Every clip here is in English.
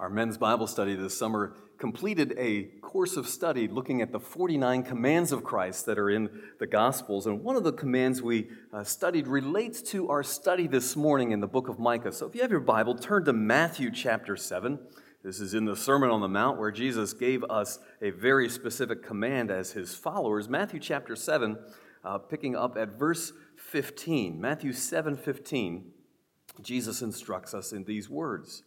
Our men's Bible study this summer completed a course of study looking at the 49 commands of Christ that are in the Gospels. And one of the commands we studied relates to our study this morning in the book of Micah. So if you have your Bible, turn to Matthew chapter 7. This is in the Sermon on the Mount where Jesus gave us a very specific command as his followers. Matthew chapter 7, picking up at verse 15. Matthew 7:15, Jesus instructs us in these words.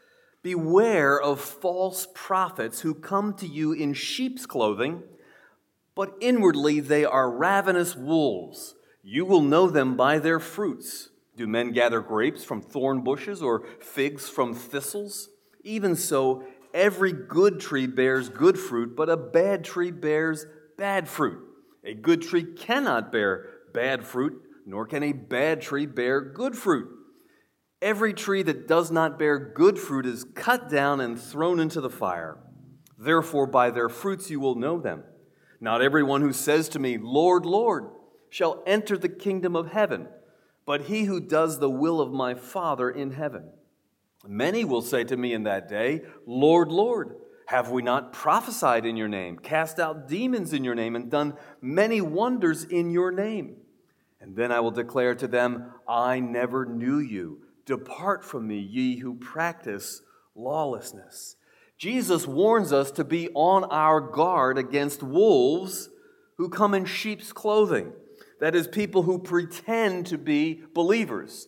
Beware of false prophets who come to you in sheep's clothing, but inwardly they are ravenous wolves. You will know them by their fruits. Do men gather grapes from thorn bushes or figs from thistles? Even so, every good tree bears good fruit, but a bad tree bears bad fruit. A good tree cannot bear bad fruit, nor can a bad tree bear good fruit. Every tree that does not bear good fruit is cut down and thrown into the fire. Therefore, by their fruits you will know them. Not everyone who says to me, Lord, Lord, shall enter the kingdom of heaven, but he who does the will of my Father in heaven. Many will say to me in that day, Lord, Lord, have we not prophesied in your name, cast out demons in your name, and done many wonders in your name? And then I will declare to them, I never knew you. Depart from me, ye who practice lawlessness. Jesus warns us to be on our guard against wolves who come in sheep's clothing. That is, people who pretend to be believers.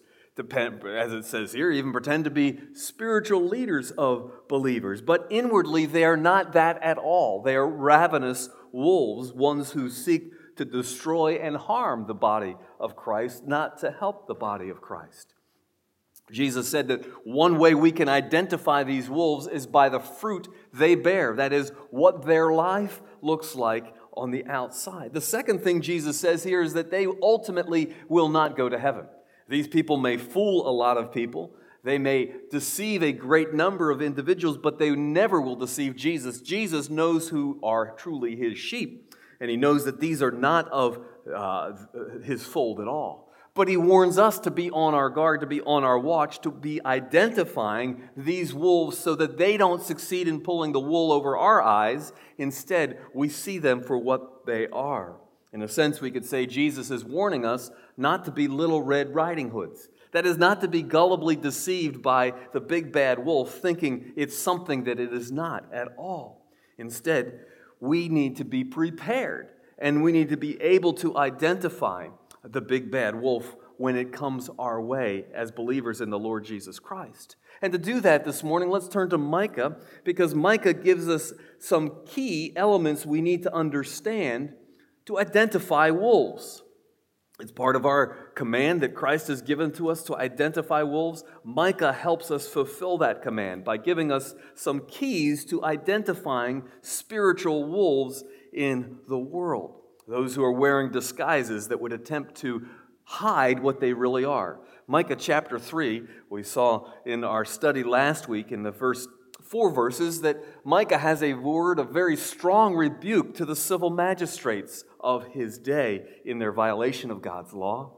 As it says here, even pretend to be spiritual leaders of believers. But inwardly, they are not that at all. They are ravenous wolves, ones who seek to destroy and harm the body of Christ, not to help the body of Christ. Jesus said that one way we can identify these wolves is by the fruit they bear. That is, what their life looks like on the outside. The second thing Jesus says here is that they ultimately will not go to heaven. These people may fool a lot of people. They may deceive a great number of individuals, but they never will deceive Jesus. Jesus knows who are truly his sheep, and he knows that these are not of his fold at all. But he warns us to be on our guard, to be on our watch, to be identifying these wolves so that they don't succeed in pulling the wool over our eyes. Instead, we see them for what they are. In a sense, we could say Jesus is warning us not to be little Red Riding Hoods. That is, not to be gullibly deceived by the big bad wolf, thinking it's something that it is not at all. Instead, we need to be prepared, and we need to be able to identify the big bad wolf when it comes our way as believers in the Lord Jesus Christ. And to do that this morning, let's turn to Micah, because Micah gives us some key elements we need to understand to identify wolves. It's part of our command that Christ has given to us to identify wolves. Micah helps us fulfill that command by giving us some keys to identifying spiritual wolves in the world. Those who are wearing disguises that would attempt to hide what they really are. Micah chapter 3, we saw in our study last week in the first 4 verses that Micah has a word of very strong rebuke to the civil magistrates of his day in their violation of God's law.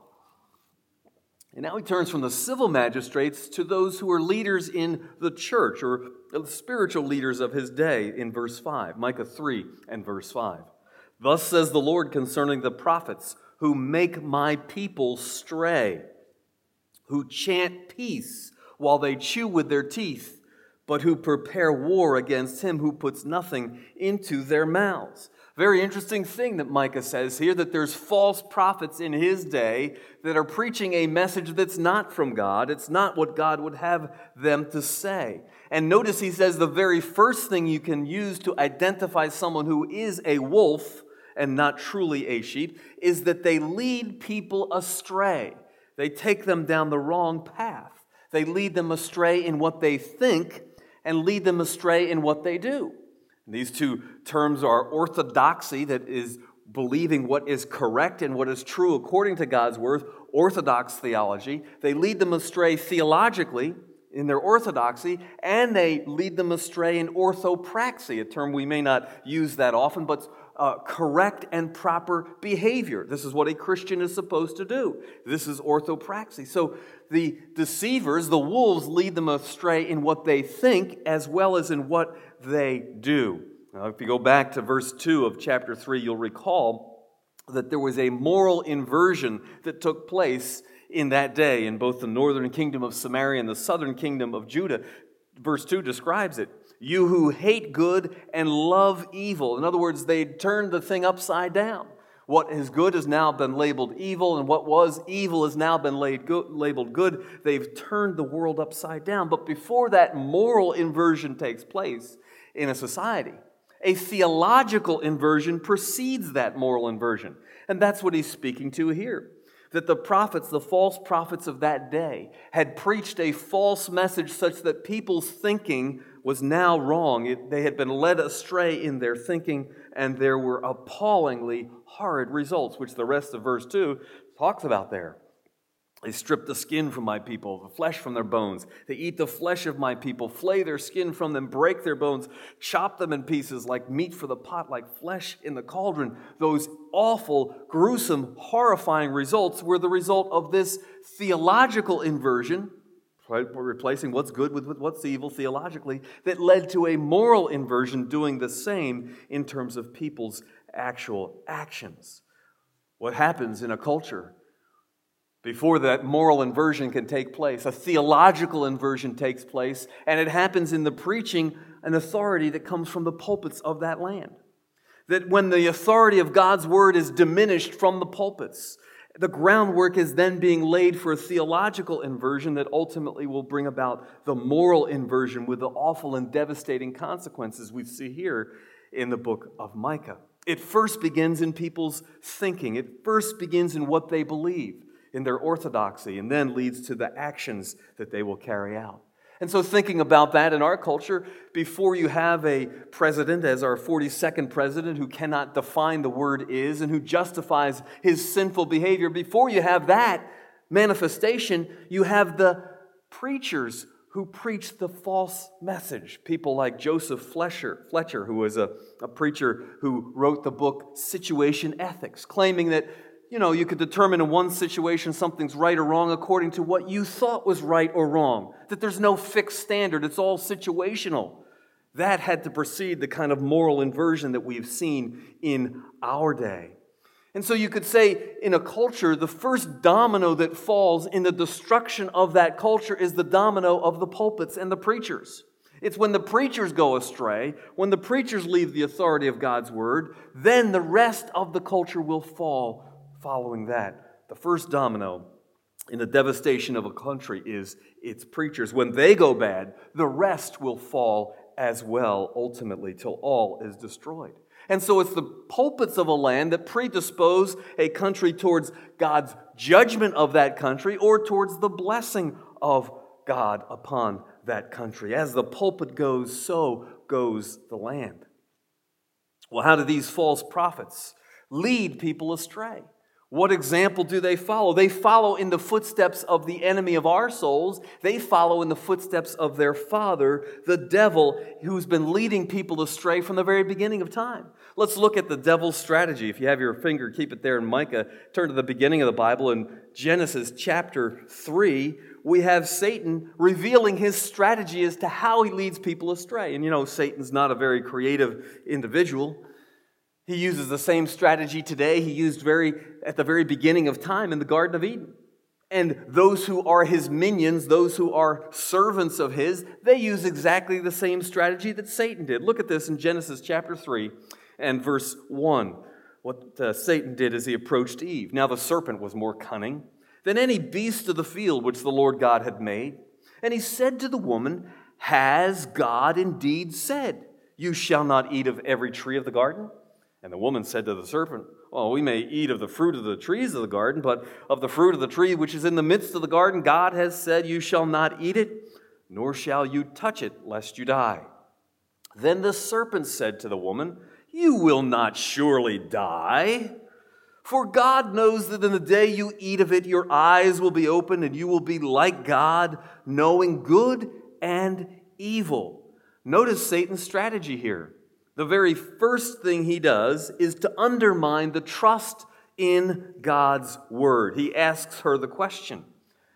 And now he turns from the civil magistrates to those who are leaders in the church, or the spiritual leaders of his day in verse 5. Micah 3 and verse 5. Thus says the Lord concerning the prophets who make my people stray, who chant peace while they chew with their teeth, but who prepare war against him who puts nothing into their mouths. Very interesting thing that Micah says here, that there's false prophets in his day that are preaching a message that's not from God. It's not what God would have them to say. And notice he says the very first thing you can use to identify someone who is a wolf and not truly a sheep is that they lead people astray. They take them down the wrong path. They lead them astray in what they think and lead them astray in what they do. And these two terms are orthodoxy, that is believing what is correct and what is true according to God's word, orthodox theology. They lead them astray theologically in their orthodoxy, and they lead them astray in orthopraxy, a term we may not use that often, but correct and proper behavior. This is what a Christian is supposed to do. This is orthopraxy. So the deceivers, the wolves, lead them astray in what they think as well as in what they do. Now, if you go back to verse 2 of chapter 3, you'll recall that there was a moral inversion that took place in that day in both the northern kingdom of Samaria and the southern kingdom of Judah. Verse 2 describes it. You who hate good and love evil. In other words, they turned the thing upside down. What is good has now been labeled evil, and what was evil has now been labeled good. They've turned the world upside down. But before that moral inversion takes place in a society, a theological inversion precedes that moral inversion. And that's what he's speaking to here. That the prophets, the false prophets of that day, had preached a false message such that people's thinking was now wrong. They had been led astray in their thinking, and there were appallingly horrid results, which the rest of verse 2 talks about there. They strip the skin from my people, the flesh from their bones. They eat the flesh of my people, flay their skin from them, break their bones, chop them in pieces like meat for the pot, like flesh in the cauldron. Those awful, gruesome, horrifying results were the result of this theological inversion, right? We're replacing what's good with what's evil theologically, that led to a moral inversion doing the same in terms of people's actual actions. What happens in a culture before that moral inversion can take place? A theological inversion takes place, and it happens in the preaching and authority that comes from the pulpits of that land. That when the authority of God's word is diminished from the pulpits, the groundwork is then being laid for a theological inversion that ultimately will bring about the moral inversion with the awful and devastating consequences we see here in the book of Micah. It first begins in people's thinking. It first begins in what they believe, in their orthodoxy, and then leads to the actions that they will carry out. And so thinking about that in our culture, before you have a president as our 42nd president who cannot define the word is and who justifies his sinful behavior, before you have that manifestation, you have the preachers who preach the false message. People like Joseph Fletcher, who was a preacher who wrote the book Situation Ethics, claiming that you could determine in one situation something's right or wrong according to what you thought was right or wrong. That there's no fixed standard. It's all situational. That had to precede the kind of moral inversion that we've seen in our day. And so you could say in a culture, the first domino that falls in the destruction of that culture is the domino of the pulpits and the preachers. It's when the preachers go astray, when the preachers leave the authority of God's word, then the rest of the culture will fall following that. The first domino in the devastation of a country is its preachers. When they go bad, the rest will fall as well, ultimately, till all is destroyed. And so it's the pulpits of a land that predispose a country towards God's judgment of that country or towards the blessing of God upon that country. As the pulpit goes, so goes the land. Well, how do these false prophets lead people astray? What example do they follow? They follow in the footsteps of the enemy of our souls. They follow in the footsteps of their father, the devil, who's been leading people astray from the very beginning of time. Let's look at the devil's strategy. If you have your finger, keep it there in Micah. Turn to the beginning of the Bible in Genesis chapter 3. We have Satan revealing his strategy as to how he leads people astray. And Satan's not a very creative individual. He uses the same strategy today he used at the very beginning of time in the Garden of Eden. And those who are his minions, those who are servants of his, they use exactly the same strategy that Satan did. Look at this in Genesis chapter 3 and verse 1. What Satan did as he approached Eve. Now the serpent was more cunning than any beast of the field which the Lord God had made. And he said to the woman, has God indeed said, you shall not eat of every tree of the garden? And the woman said to the serpent, well, we may eat of the fruit of the trees of the garden, but of the fruit of the tree which is in the midst of the garden, God has said, you shall not eat it, nor shall you touch it, lest you die. Then the serpent said to the woman, you will not surely die, For God knows that in the day you eat of it, your eyes will be opened and you will be like God, knowing good and evil. Notice Satan's strategy here. The very first thing he does is to undermine the trust in God's word. He asks her the question,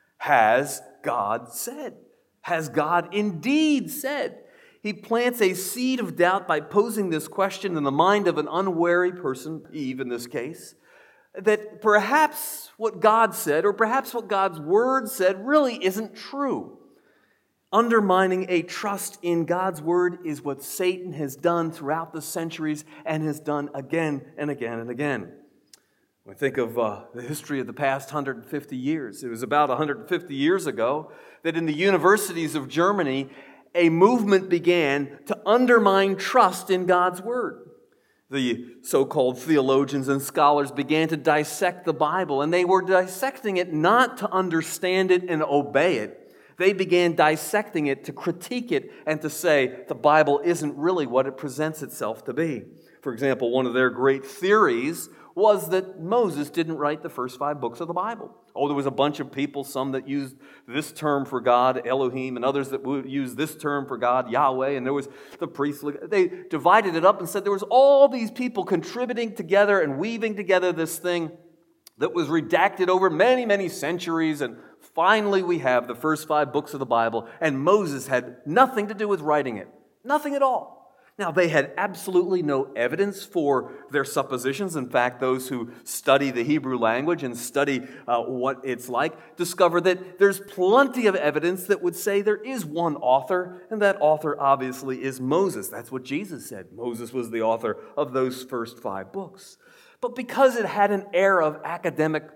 has God said? Has God indeed said? He plants a seed of doubt by posing this question in the mind of an unwary person, Eve in this case, that perhaps what God said, or perhaps what God's word said, really isn't true. Undermining a trust in God's word is what Satan has done throughout the centuries and has done again and again and again. When we think of the history of the past 150 years, it was about 150 years ago that in the universities of Germany, a movement began to undermine trust in God's word. The so-called theologians and scholars began to dissect the Bible, and they were dissecting it not to understand it and obey it. They began dissecting it to critique it and to say the Bible isn't really what it presents itself to be. For example, one of their great theories was that Moses didn't write the first 5 books of the Bible. Oh, there was a bunch of people, some that used this term for God, Elohim, and others that would use this term for God, Yahweh, and there was the priests. They divided it up and said there was all these people contributing together and weaving together this thing that was redacted over many, many centuries, and finally we have the first 5 books of the Bible, and Moses had nothing to do with writing it. Nothing at all. Now, they had absolutely no evidence for their suppositions. In fact, those who study the Hebrew language and study what it's like discover that there's plenty of evidence that would say there is one author, and that author obviously is Moses. That's what Jesus said. Moses was the author of those first 5 books. But because it had an air of academic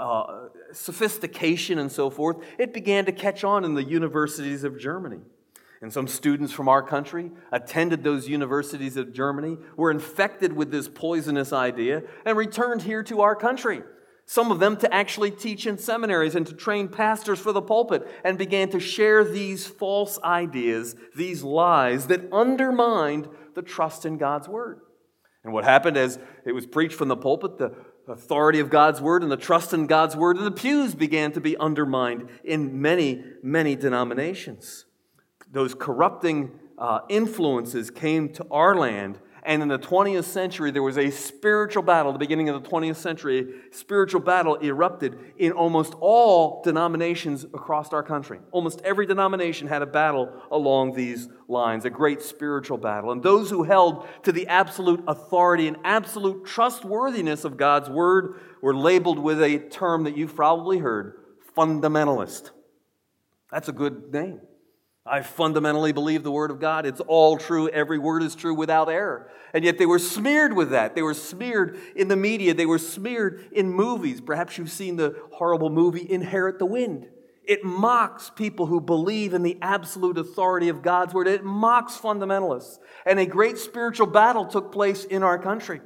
sophistication and so forth, it began to catch on in the universities of Germany. And some students from our country attended those universities of Germany, were infected with this poisonous idea, and returned here to our country. Some of them to actually teach in seminaries and to train pastors for the pulpit, and began to share these false ideas, these lies that undermined the trust in God's word. And what happened as it was preached from the pulpit, the authority of God's word and the trust in God's word in the pews began to be undermined in many, many denominations. Those corrupting influences came to our land, and in the 20th century, there was a spiritual battle. At the beginning of the 20th century, a spiritual battle erupted in almost all denominations across our country. Almost every denomination had a battle along these lines, a great spiritual battle. And those who held to the absolute authority and absolute trustworthiness of God's word were labeled with a term that you've probably heard, fundamentalist. That's a good name. I fundamentally believe the Word of God. It's all true. Every word is true without error. And yet they were smeared with that. They were smeared in the media. They were smeared in movies. Perhaps you've seen the horrible movie Inherit the Wind. It mocks people who believe in the absolute authority of God's Word. It mocks fundamentalists. And a great spiritual battle took place in our country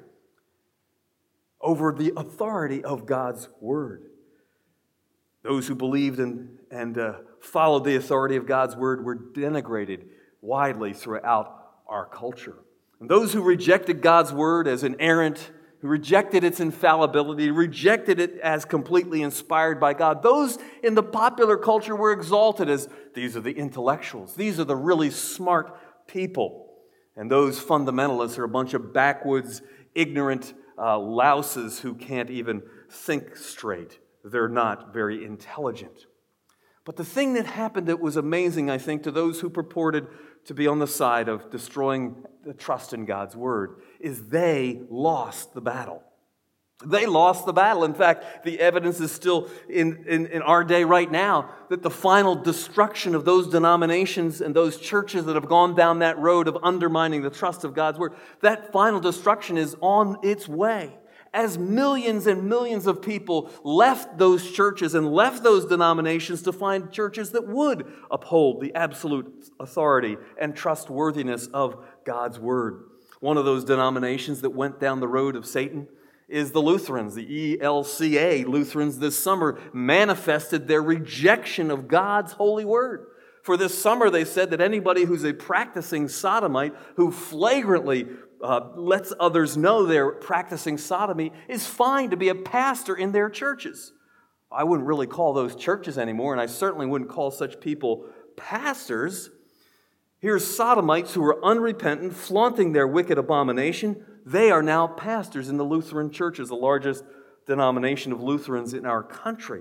over the authority of God's Word. Those who believed and followed the authority of God's word were denigrated widely throughout our culture. And those who rejected God's word as inerrant, who rejected its infallibility, rejected it as completely inspired by God, those in the popular culture were exalted as these are the intellectuals. These are the really smart people. And those fundamentalists are a bunch of backwoods, ignorant louses who can't even think straight. They're not very intelligent. But the thing that happened that was amazing, I think, to those who purported to be on the side of destroying the trust in God's word, is they lost the battle. They lost the battle. In fact, the evidence is still in our day right now that the final destruction of those denominations and those churches that have gone down that road of undermining the trust of God's word, that final destruction is on its way. As millions and millions of people left those churches and left those denominations to find churches that would uphold the absolute authority and trustworthiness of God's word. One of those denominations that went down the road of Satan is the Lutherans. The ELCA Lutherans this summer manifested their rejection of God's holy word. For this summer, they said that anybody who's a practicing sodomite who flagrantly lets others know they're practicing sodomy is fine to be a pastor in their churches. I wouldn't really call those churches anymore, and I certainly wouldn't call such people pastors. Here's sodomites who are unrepentant, flaunting their wicked abomination. They are now pastors in the Lutheran churches, the largest denomination of Lutherans in our country.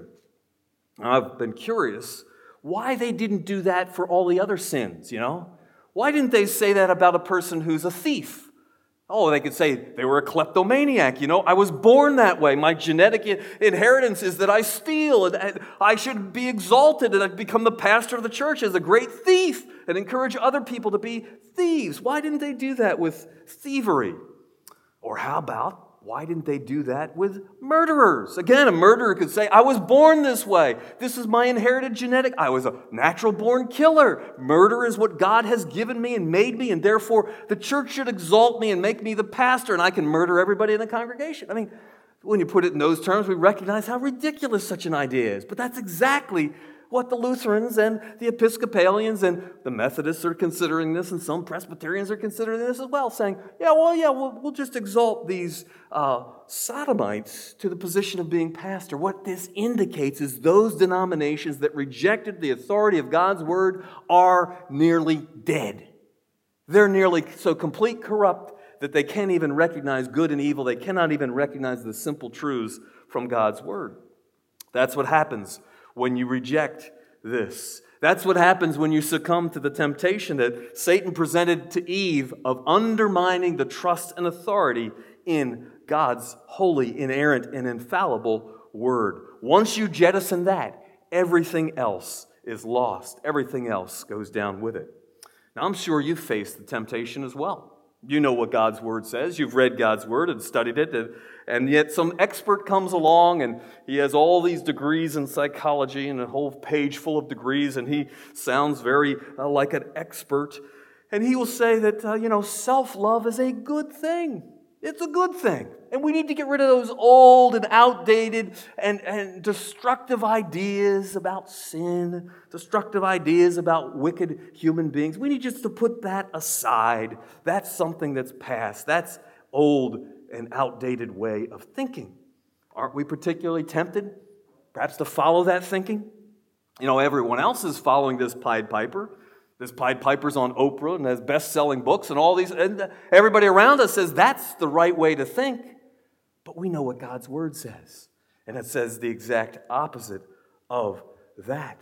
I've been curious why they didn't do that for all the other sins, Why didn't they say that about a person who's a thief? Oh, they could say they were a kleptomaniac, I was born that way. My genetic inheritance is that I steal, and I should be exalted, and I've become the pastor of the church as a great thief, and encourage other people to be thieves. Why didn't they do that with thievery? Or how about, why didn't they do that with murderers? Again, a murderer could say, I was born this way. This is my inherited genetic. I was a natural-born killer. Murder is what God has given me and made me, and therefore the church should exalt me and make me the pastor, and I can murder everybody in the congregation. I mean, when you put it in those terms, we recognize how ridiculous such an idea is. But that's exactly what the Lutherans and the Episcopalians and the Methodists are considering this, and some Presbyterians are considering this as well, saying, we'll just exalt these sodomites to the position of being pastor. What this indicates is those denominations that rejected the authority of God's word are nearly dead. They're nearly so complete corrupt that they can't even recognize good and evil. They cannot even recognize the simple truths from God's word. That's what happens when you reject this. That's what happens when you succumb to the temptation that Satan presented to Eve of undermining the trust and authority in God's holy, inerrant, and infallible word. Once you jettison that, everything else is lost. Everything else goes down with it. Now, I'm sure you've faced the temptation as well. You know what God's word says. You've read God's word and studied it, and yet some expert comes along and he has all these degrees in psychology and a whole page full of degrees, and he sounds very like an expert. And he will say that, self-love is a good thing. It's a good thing. And we need to get rid of those old and outdated and destructive ideas about sin, destructive ideas about wicked human beings. We need just to put that aside. That's something that's past. That's old and outdated way of thinking. Aren't we particularly tempted, perhaps, to follow that thinking? Everyone else is following this Pied Piper. This Pied Piper's on Oprah and has best-selling books and all these, and everybody around us says that's the right way to think. But we know what God's word says, and it says the exact opposite of that.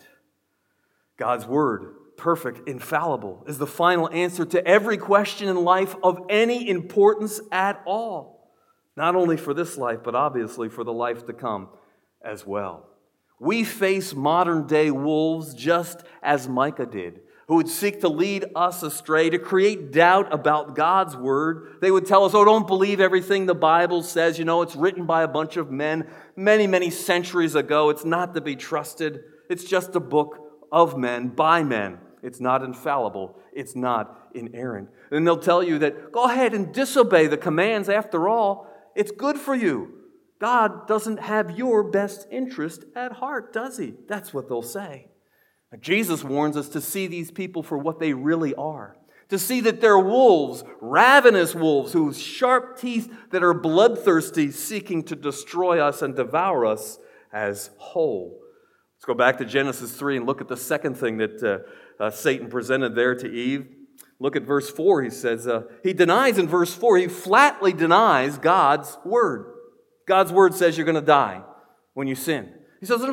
God's word, perfect, infallible, is the final answer to every question in life of any importance at all. Not only for this life, but obviously for the life to come as well. We face modern-day wolves just as Micah did, who would seek to lead us astray, to create doubt about God's word. They would tell us, don't believe everything the Bible says. It's written by a bunch of men many, many centuries ago. It's not to be trusted. It's just a book of men, by men. It's not infallible. It's not inerrant. And they'll tell you that, go ahead and disobey the commands. After all, it's good for you. God doesn't have your best interest at heart, does he? That's what they'll say. Jesus warns us to see these people for what they really are. To see that they're wolves, ravenous wolves, whose sharp teeth that are bloodthirsty, seeking to destroy us and devour us as whole. Let's go back to Genesis 3 and look at the second thing that Satan presented there to Eve. Look at verse 4. He says, he denies in verse 4, he flatly denies God's word. God's word says you're going to die when you sin. He says,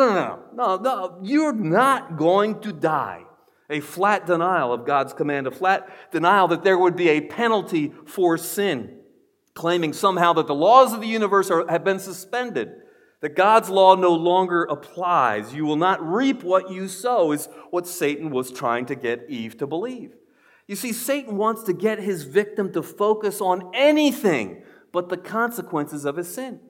no, you're not going to die. A flat denial of God's command, a flat denial that there would be a penalty for sin, claiming somehow that the laws of the universe have been suspended, that God's law no longer applies. You will not reap what you sow, is what Satan was trying to get Eve to believe. You see, Satan wants to get his victim to focus on anything but the consequences of his sin.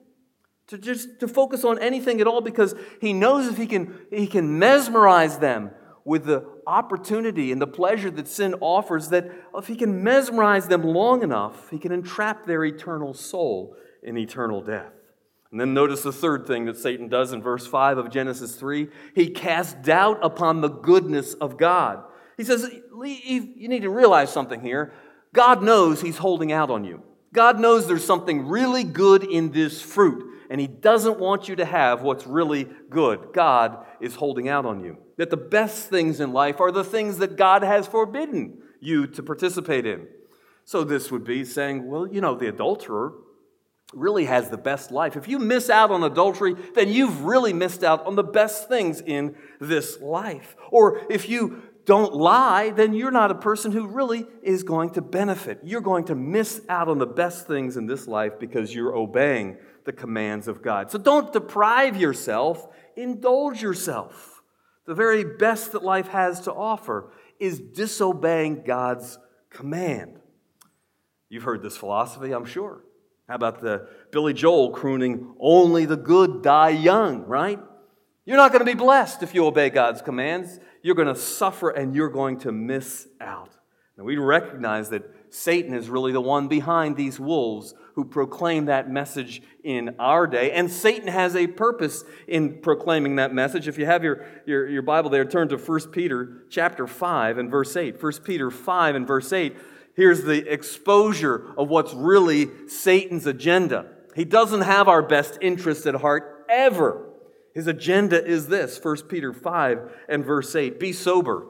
To focus on anything at all, because he knows if he can mesmerize them with the opportunity and the pleasure that sin offers, that if he can mesmerize them long enough, he can entrap their eternal soul in eternal death. And then notice the third thing that Satan does in verse 5 of Genesis 3. He casts doubt upon the goodness of God. He says, Eve, you need to realize something here. God knows he's holding out on you. God knows there's something really good in this fruit, and He doesn't want you to have what's really good. God is holding out on you. That the best things in life are the things that God has forbidden you to participate in. So this would be saying, well, the adulterer really has the best life. If you miss out on adultery, then you've really missed out on the best things in this life. Or if you don't lie, then you're not a person who really is going to benefit. You're going to miss out on the best things in this life because you're obeying the commands of God. So don't deprive yourself, indulge yourself. The very best that life has to offer is disobeying God's command. You've heard this philosophy, I'm sure. How about the Billy Joel crooning, "Only the good die young," right? You're not going to be blessed if you obey God's commands. You're going to suffer and you're going to miss out. Now, we recognize that Satan is really the one behind these wolves who proclaim that message in our day. And Satan has a purpose in proclaiming that message. If you have your Bible there, turn to 1 Peter chapter 5 and verse 8. 1 Peter 5 and verse 8. Here's the exposure of what's really Satan's agenda. He doesn't have our best interests at heart ever. His agenda is this, 1 Peter 5 and verse 8. Be sober,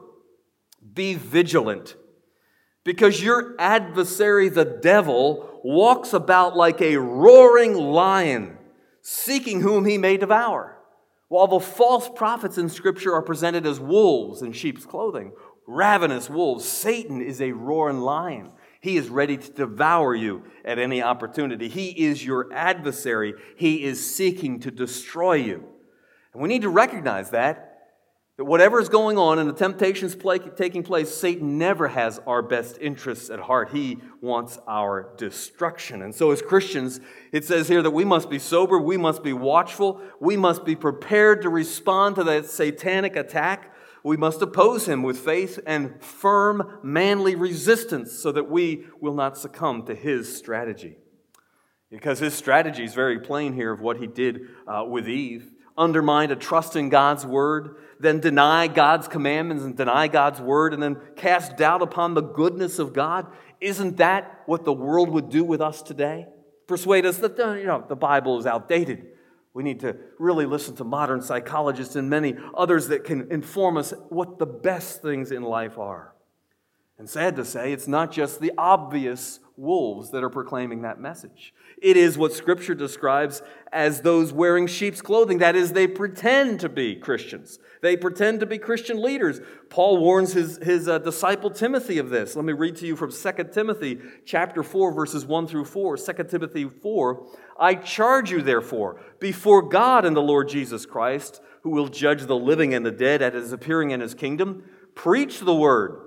be vigilant, because your adversary, the devil, walks about like a roaring lion, seeking whom he may devour. While the false prophets in Scripture are presented as wolves in sheep's clothing, ravenous wolves, Satan is a roaring lion. He is ready to devour you at any opportunity. He is your adversary. He is seeking to destroy you. And we need to recognize that whatever is going on and the temptations taking place, Satan never has our best interests at heart. He wants our destruction. And so as Christians, it says here that we must be sober, we must be watchful, we must be prepared to respond to that satanic attack. We must oppose him with faith and firm, manly resistance so that we will not succumb to his strategy. Because his strategy is very plain here of what he did with Eve. Undermine a trust in God's word, then deny God's commandments and deny God's word, and then cast doubt upon the goodness of God. Isn't that what the world would do with us today? Persuade us that the Bible is outdated. We need to really listen to modern psychologists and many others that can inform us what the best things in life are. And sad to say, it's not just the obvious wolves that are proclaiming that message. It is what Scripture describes as those wearing sheep's clothing. That is, they pretend to be Christians. They pretend to be Christian leaders. Paul warns his disciple Timothy of this. Let me read to you from 2 Timothy chapter 4, verses 1 through 4. 2 Timothy 4, I charge you, therefore, before God and the Lord Jesus Christ, who will judge the living and the dead at his appearing in his kingdom, preach the word.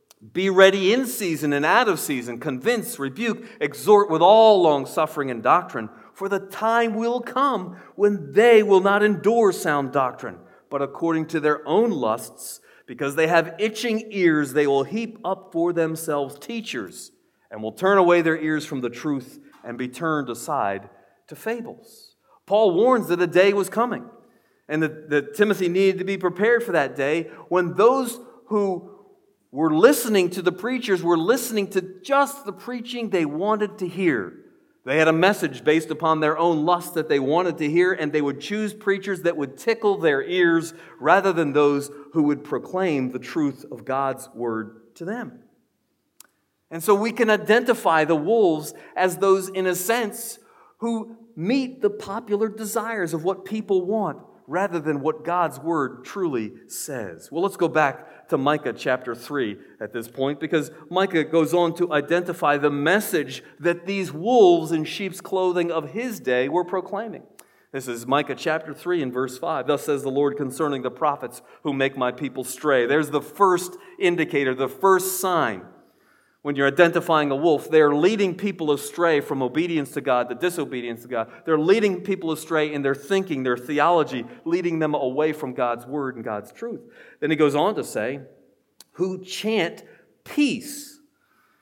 Be ready in season and out of season. Convince, rebuke, exhort with all long-suffering and doctrine. For the time will come when they will not endure sound doctrine, but according to their own lusts, because they have itching ears, they will heap up for themselves teachers, and will turn away their ears from the truth and be turned aside to fables. Paul warns that a day was coming, and that Timothy needed to be prepared for that day when those who were listening to the preachers were listening to just the preaching they wanted to hear. They had a message based upon their own lust that they wanted to hear, and they would choose preachers that would tickle their ears rather than those who would proclaim the truth of God's word to them. And so we can identify the wolves as those, in a sense, who meet the popular desires of what people want rather than what God's word truly says. Well, let's go back to Micah chapter 3 at this point, because Micah goes on to identify the message that these wolves in sheep's clothing of his day were proclaiming. This is Micah chapter 3 and verse 5. Thus says the Lord concerning the prophets who make my people stray. There's the first indicator, the first sign. When you're identifying a wolf, they're leading people astray from obedience to God to disobedience to God. They're leading people astray in their thinking, their theology, leading them away from God's word and God's truth. Then he goes on to say, who chant peace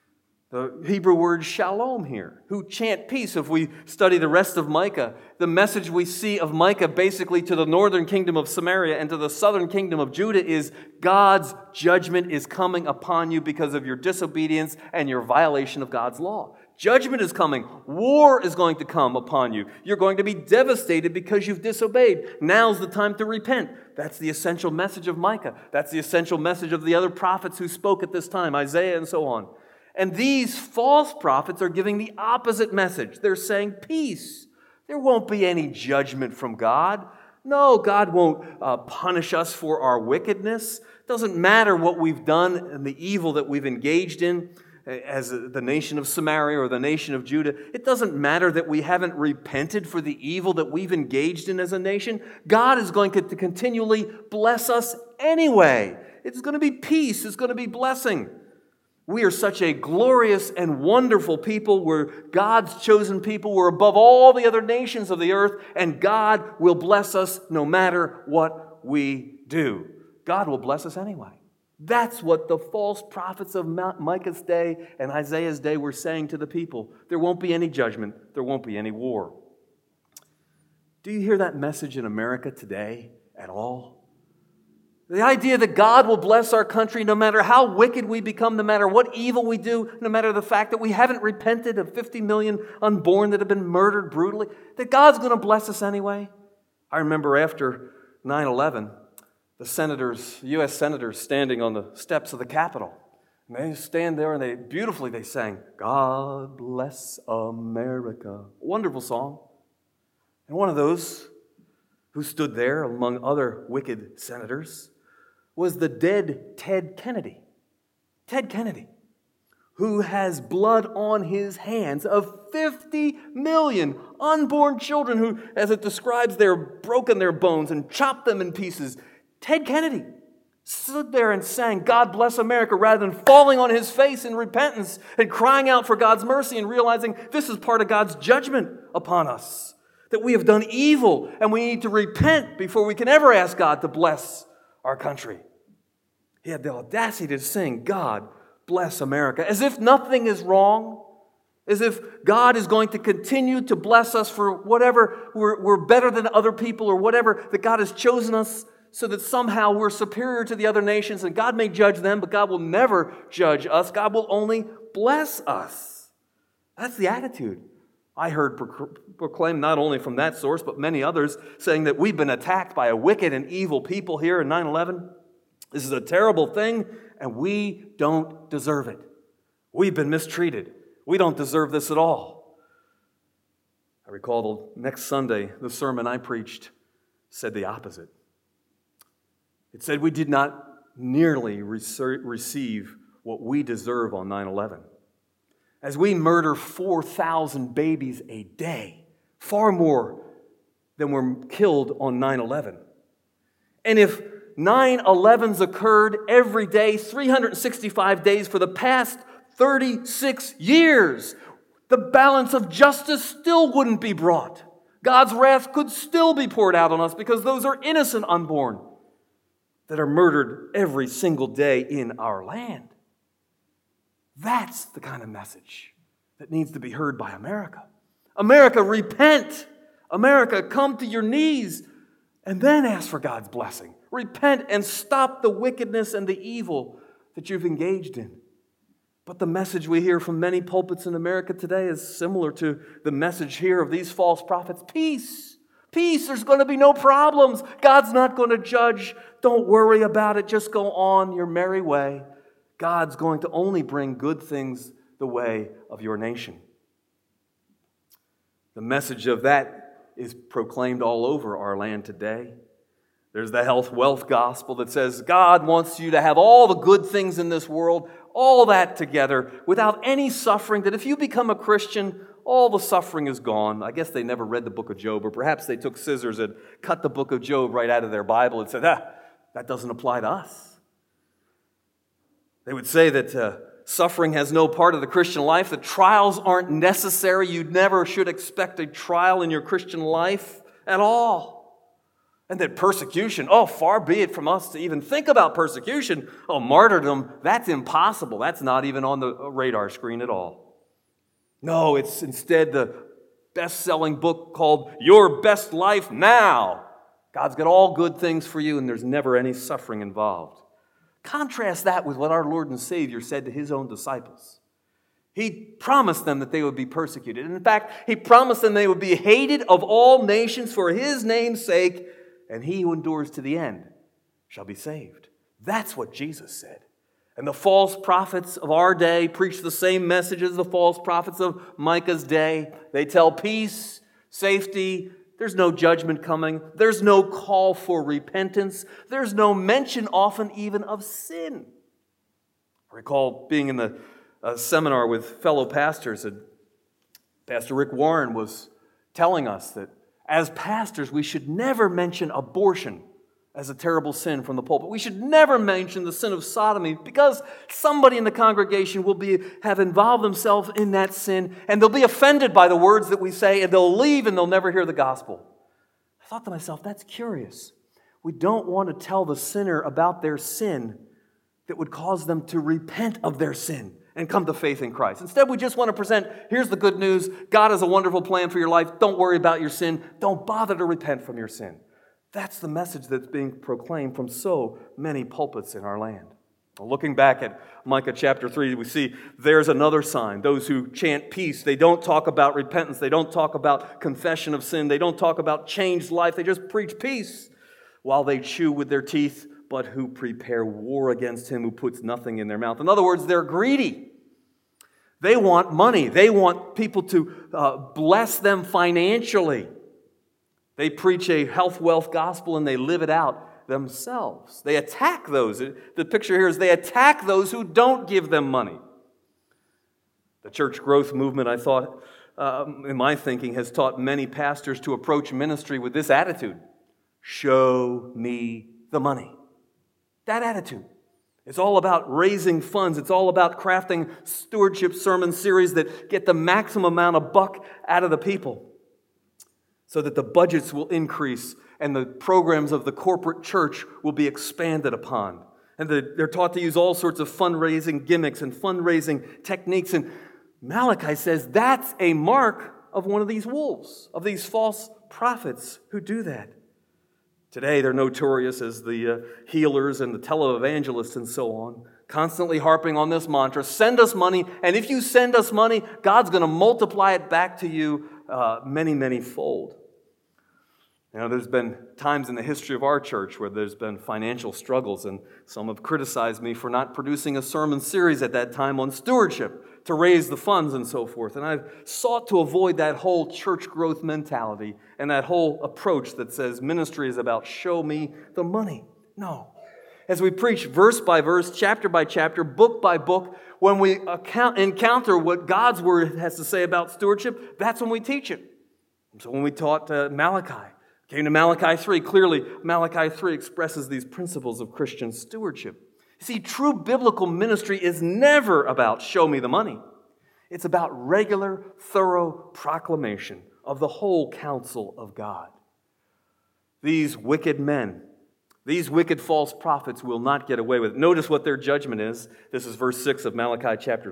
The Hebrew word shalom here, who chant peace. If we study the rest of Micah, the message we see of Micah basically to the northern kingdom of Samaria and to the southern kingdom of Judah is God's judgment is coming upon you because of your disobedience and your violation of God's law. Judgment is coming. War is going to come upon you. You're going to be devastated because you've disobeyed. Now's the time to repent. That's the essential message of Micah. That's the essential message of the other prophets who spoke at this time, Isaiah and so on. And these false prophets are giving the opposite message. They're saying peace. There won't be any judgment from God. No, God won't punish us for our wickedness. It doesn't matter what we've done and the evil that we've engaged in as the nation of Samaria or the nation of Judah. It doesn't matter that we haven't repented for the evil that we've engaged in as a nation. God is going to continually bless us anyway. It's going to be peace. It's going to be blessing. We are such a glorious and wonderful people. We're God's chosen people. We're above all the other nations of the earth, and God will bless us no matter what we do. God will bless us anyway. That's what the false prophets of Micah's day and Isaiah's day were saying to the people. There won't be any judgment. There won't be any war. Do you hear that message in America today at all? The idea that God will bless our country no matter how wicked we become, no matter what evil we do, no matter the fact that we haven't repented of 50 million unborn that have been murdered brutally, that God's going to bless us anyway. I remember after 9/11, the U.S. senators standing on the steps of the Capitol. And they stand there and they sang, "God bless America." Wonderful song. And one of those who stood there among other wicked senators was the dead Ted Kennedy. Ted Kennedy, who has blood on his hands of 50 million unborn children who, as it describes, they're broken their bones and chopped them in pieces. Ted Kennedy stood there and sang, "God bless America," rather than falling on his face in repentance and crying out for God's mercy and realizing this is part of God's judgment upon us, that we have done evil and we need to repent before we can ever ask God to bless our country. He had the audacity to sing, "God bless America," as if nothing is wrong, as if God is going to continue to bless us for whatever we're better than other people or whatever, that God has chosen us so that somehow we're superior to the other nations, and God may judge them, but God will never judge us. God will only bless us. That's the attitude I heard proclaimed not only from that source, but many others, saying that we've been attacked by a wicked and evil people here in 9/11. This is a terrible thing, and we don't deserve it. We've been mistreated. We don't deserve this at all. I recall the next Sunday, the sermon I preached said the opposite. It said we did not nearly receive what we deserve on 9/11. As we murder 4,000 babies a day, far more than were killed on 9/11. And if 9/11s occurred every day, 365 days for the past 36 years, the balance of justice still wouldn't be brought. God's wrath could still be poured out on us because those are innocent unborn that are murdered every single day in our land. That's the kind of message that needs to be heard by America. America, repent. America, come to your knees and then ask for God's blessing. Repent and stop the wickedness and the evil that you've engaged in. But the message we hear from many pulpits in America today is similar to the message here of these false prophets. Peace. Peace. There's going to be no problems. God's not going to judge. Don't worry about it. Just go on your merry way. God's going to only bring good things the way of your nation. The message of that is proclaimed all over our land today. There's the health wealth gospel that says God wants you to have all the good things in this world, all that together, without any suffering, that if you become a Christian, all the suffering is gone. I guess they never read the book of Job, or perhaps they took scissors and cut the book of Job right out of their Bible and said, that doesn't apply to us. They would say that suffering has no part of the Christian life, that trials aren't necessary. You never should expect a trial in your Christian life at all. And that persecution, oh, far be it from us to even think about persecution. Oh, martyrdom, that's impossible. That's not even on the radar screen at all. No, it's instead the best-selling book called Your Best Life Now. God's got all good things for you, and there's never any suffering involved. Contrast that with what our Lord and Savior said to his own disciples. He promised them that they would be persecuted. And in fact, he promised them they would be hated of all nations for his name's sake, and he who endures to the end shall be saved. That's what Jesus said. And the false prophets of our day preach the same message as the false prophets of Micah's day. They tell peace, safety, there's no judgment coming. There's no call for repentance. There's no mention often even of sin. I recall being in the seminar with fellow pastors, and Pastor Rick Warren was telling us that as pastors, we should never mention abortion as a terrible sin from the pulpit. We should never mention the sin of sodomy because somebody in the congregation will have involved themselves in that sin, and they'll be offended by the words that we say, and they'll leave and they'll never hear the gospel. I thought to myself, that's curious. We don't want to tell the sinner about their sin that would cause them to repent of their sin and come to faith in Christ. Instead, we just want to present, here's the good news. God has a wonderful plan for your life. Don't worry about your sin. Don't bother to repent from your sin. That's the message that's being proclaimed from so many pulpits in our land. Looking back at Micah chapter 3, we see there's another sign. Those who chant peace, they don't talk about repentance. They don't talk about confession of sin. They don't talk about changed life. They just preach peace while they chew with their teeth, but who prepare war against him who puts nothing in their mouth. In other words, they're greedy. They want money. They want people to bless them financially. They preach a health, wealth gospel, and they live it out themselves. They attack those. The picture here is they attack those who don't give them money. The church growth movement, I thought, in my thinking, has taught many pastors to approach ministry with this attitude. Show me the money. That attitude. It's all about raising funds. It's all about crafting stewardship sermon series that get the maximum amount of buck out of the people so that the budgets will increase and the programs of the corporate church will be expanded upon. And they're taught to use all sorts of fundraising gimmicks and fundraising techniques. And Malachi says that's a mark of one of these wolves, of these false prophets who do that. Today, they're notorious as the healers and the televangelists and so on, constantly harping on this mantra, send us money, and if you send us money, God's going to multiply it back to you many, many fold. You know, there's been times in the history of our church where there's been financial struggles, and some have criticized me for not producing a sermon series at that time on stewardship to raise the funds and so forth. And I've sought to avoid that whole church growth mentality and that whole approach that says ministry is about show me the money. No. As we preach verse by verse, chapter by chapter, book by book, when we encounter what God's Word has to say about stewardship, that's when we teach it. So when we taught Malachi, came to Malachi 3, clearly Malachi 3 expresses these principles of Christian stewardship. You see, true biblical ministry is never about show me the money. It's about regular, thorough proclamation of the whole counsel of God. These wicked men, these wicked false prophets will not get away with it. Notice what their judgment is. This is verse 6 of Micah chapter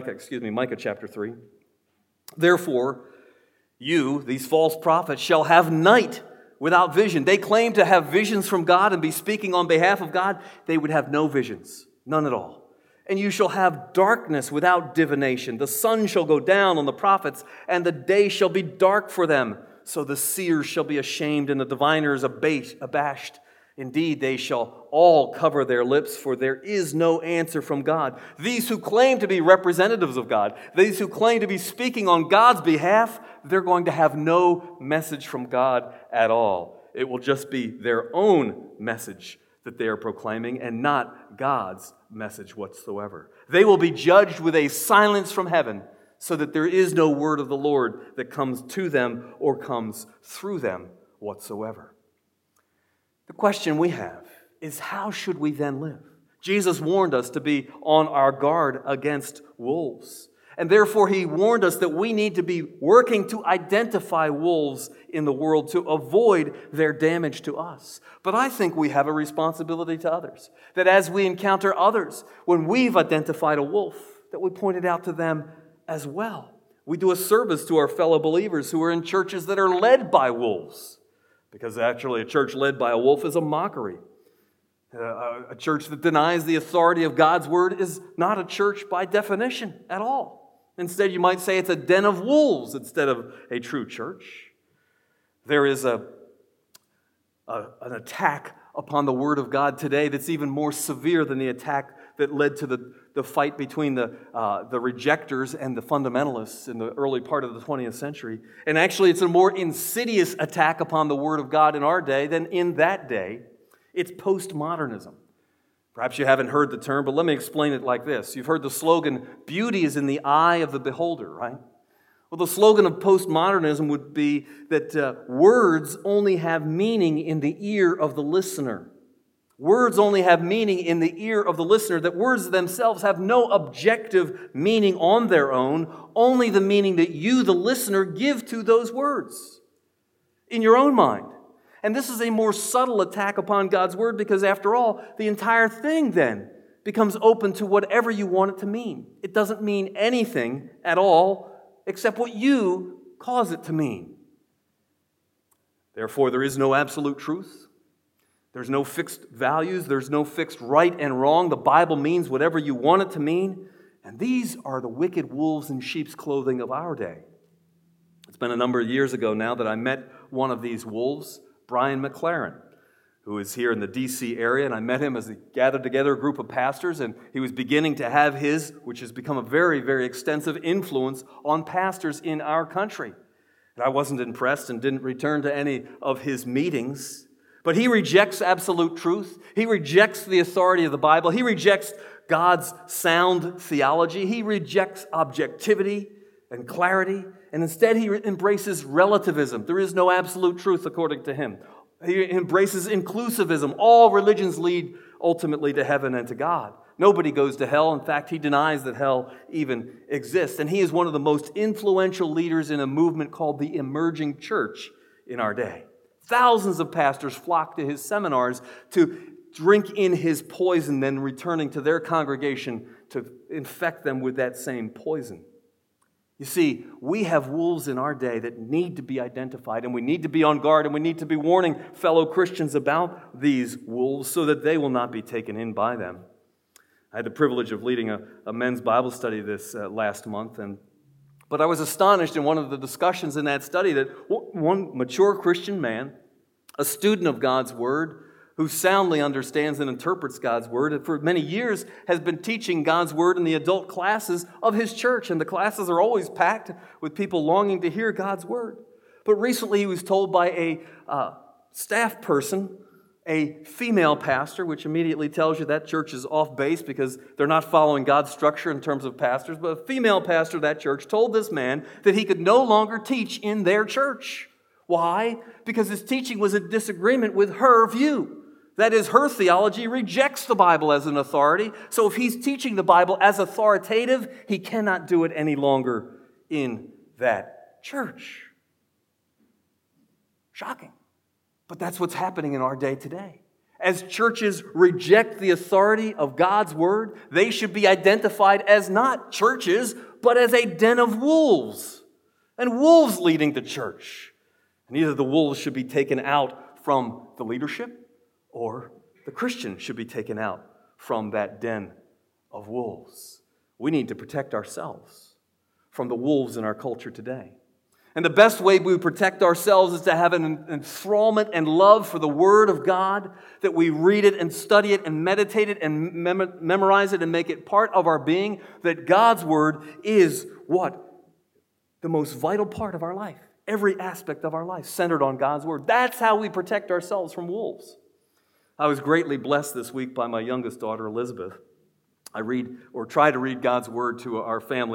3. Therefore, you, these false prophets, shall have night without vision. They claim to have visions from God and be speaking on behalf of God. They would have no visions, none at all. And you shall have darkness without divination. The sun shall go down on the prophets, and the day shall be dark for them. So the seers shall be ashamed, and the diviners abashed. Indeed, they shall all cover their lips, for there is no answer from God. These who claim to be representatives of God, these who claim to be speaking on God's behalf, they're going to have no message from God at all. It will just be their own message that they are proclaiming and not God's message whatsoever. They will be judged with a silence from heaven so that there is no word of the Lord that comes to them or comes through them whatsoever. The question we have is, how should we then live? Jesus warned us to be on our guard against wolves. And therefore, he warned us that we need to be working to identify wolves in the world to avoid their damage to us. But I think we have a responsibility to others, that as we encounter others, when we've identified a wolf, that we point it out to them as well. We do a service to our fellow believers who are in churches that are led by wolves, because actually a church led by a wolf is a mockery. A church that denies the authority of God's word is not a church by definition at all. Instead, you might say it's a den of wolves instead of a true church. There is an attack upon the Word of God today that's even more severe than the attack that led to the fight between the rejectors and the fundamentalists in the early part of the 20th century. And actually, it's a more insidious attack upon the Word of God in our day than in that day. It's postmodernism. Perhaps you haven't heard the term, but let me explain it like this. You've heard the slogan, "Beauty is in the eye of the beholder," right? Well, the slogan of postmodernism would be that words only have meaning in the ear of the listener. Words only have meaning in the ear of the listener, that words themselves have no objective meaning on their own, only the meaning that you, the listener, give to those words in your own mind. And this is a more subtle attack upon God's word because, after all, the entire thing then becomes open to whatever you want it to mean. It doesn't mean anything at all except what you cause it to mean. Therefore, there is no absolute truth. There's no fixed values. There's no fixed right and wrong. The Bible means whatever you want it to mean. And these are the wicked wolves in sheep's clothing of our day. It's been a number of years ago now that I met one of these wolves, Brian McLaren, who is here in the D.C. area, and I met him as he gathered together a group of pastors, and he was beginning to have his, which has become a very, very extensive influence on pastors in our country. And I wasn't impressed and didn't return to any of his meetings, but he rejects absolute truth. He rejects the authority of the Bible. He rejects God's sound theology. He rejects objectivity and clarity, and instead he embraces relativism. There is no absolute truth according to him. He embraces inclusivism. All religions lead ultimately to heaven and to God. Nobody goes to hell. In fact, he denies that hell even exists. And he is one of the most influential leaders in a movement called the emerging church in our day. Thousands of pastors flock to his seminars to drink in his poison, then returning to their congregation to infect them with that same poison. You see, we have wolves in our day that need to be identified, and we need to be on guard, and we need to be warning fellow Christians about these wolves so that they will not be taken in by them. I had the privilege of leading a men's Bible study this last month, but I was astonished in one of the discussions in that study that one mature Christian man, a student of God's Word, who soundly understands and interprets God's Word, and for many years has been teaching God's Word in the adult classes of his church. And the classes are always packed with people longing to hear God's Word. But recently he was told by a staff person, a female pastor, which immediately tells you that church is off base because they're not following God's structure in terms of pastors. But a female pastor of that church told this man that he could no longer teach in their church. Why? Because his teaching was in disagreement with her view. That is, her theology rejects the Bible as an authority. So if he's teaching the Bible as authoritative, he cannot do it any longer in that church. Shocking. But that's what's happening in our day today. As churches reject the authority of God's Word, they should be identified as not churches, but as a den of wolves. And wolves leading the church. And either the wolves should be taken out from the leadership, or the Christian should be taken out from that den of wolves. We need to protect ourselves from the wolves in our culture today. And the best way we protect ourselves is to have an enthrallment and love for the Word of God, that we read it and study it and meditate it and memorize it and make it part of our being, that God's Word is what? The most vital part of our life. Every aspect of our life centered on God's Word. That's how we protect ourselves from wolves. I was greatly blessed this week by my youngest daughter, Elizabeth. I read or try to read God's Word to our family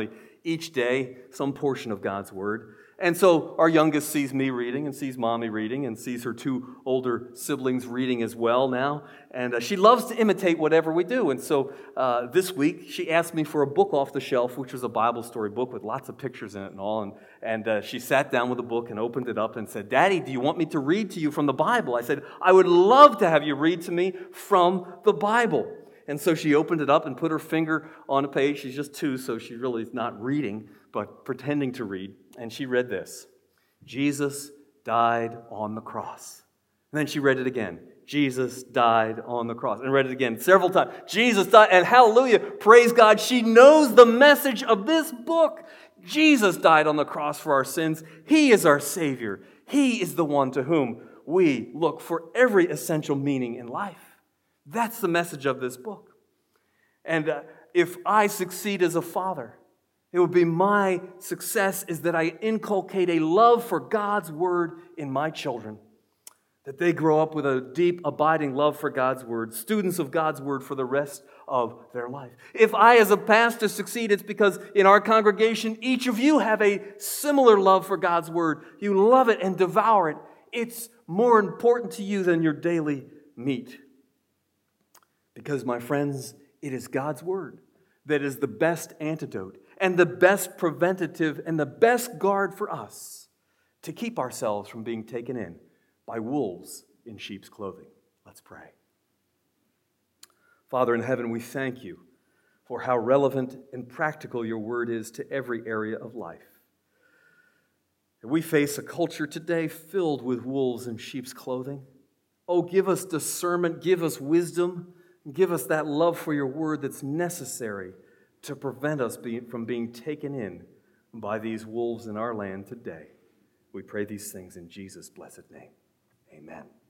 each day some portion of God's Word. And so our youngest sees me reading and sees Mommy reading and sees her two older siblings reading as well now. And she loves to imitate whatever we do. And so this week she asked me for a book off the shelf, which was a Bible story book with lots of pictures in it and all. And she sat down with the book and opened it up and said, "Daddy, do you want me to read to you from the Bible?" I said, "I would love to have you read to me from the Bible." And so she opened it up and put her finger on a page. She's just 2, so she really is not reading, but pretending to read. And she read this: "Jesus died on the cross." And then she read it again. "Jesus died on the cross." And read it again several times. "Jesus died," and hallelujah, praise God, she knows the message of this book. Jesus died on the cross for our sins. He is our Savior. He is the one to whom we look for every essential meaning in life. That's the message of this book. And if I succeed as a father, it would be my success is that I inculcate a love for God's Word in my children, that they grow up with a deep, abiding love for God's Word, students of God's Word for the rest of their life. If I as a pastor succeed, it's because in our congregation, each of you have a similar love for God's Word. You love it and devour it. It's more important to you than your daily meat. Because, my friends, it is God's Word that is the best antidote and the best preventative and the best guard for us to keep ourselves from being taken in by wolves in sheep's clothing. Let's pray. Father in heaven, we thank you for how relevant and practical your Word is to every area of life. We face a culture today filled with wolves in sheep's clothing. Oh, give us discernment, give us wisdom, give us that love for your Word that's necessary to prevent us from being taken in by these wolves in our land today. We pray these things in Jesus' blessed name. Amen.